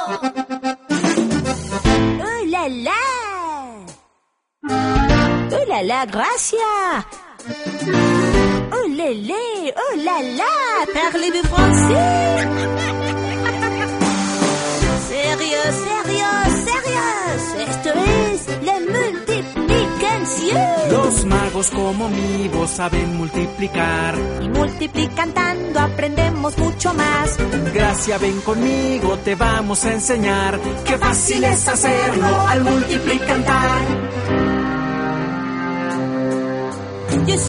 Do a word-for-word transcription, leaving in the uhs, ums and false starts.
¡Oh, la, la! ¡Oh, la, la, gracias! ¡Oh, la, la! ¡Oh, la, la! Parlez-vous français? Sérieux, sérieux, sérieux. Esto es la multiplicación. Los magos como mi voz saben multiplicar. Y multiplicando aprendemos mucho más. Gracia, ven conmigo, te vamos a enseñar. Qué fácil es hacerlo al multiplicar.